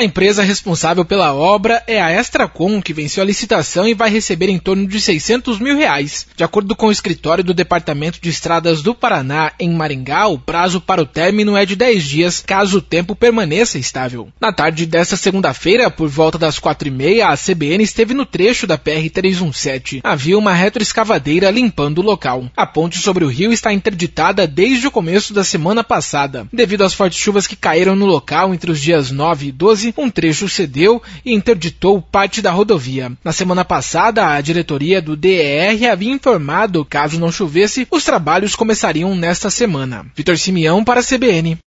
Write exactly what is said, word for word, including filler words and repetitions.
A empresa responsável pela obra é a Extracom, que venceu a licitação e vai receber em torno de seiscentos mil reais. De acordo com o escritório do Departamento de Estradas do Paraná, em Maringá, o prazo para o término é de dez dias, caso o tempo permaneça estável. Na tarde desta segunda-feira, por volta das quatro e meia, a C B N esteve no trecho da P R trezentos e dezessete. Havia uma retroescavadeira limpando o local. A ponte sobre o rio está interditada desde o começo da semana passada. Devido às fortes chuvas que caíram no local entre os dias nove e doze, um trecho cedeu e interditou parte da rodovia. Na semana passada, a diretoria do D E R havia informado, caso não chovesse, os trabalhos começariam nesta semana. Vitor Simeão para a C B N.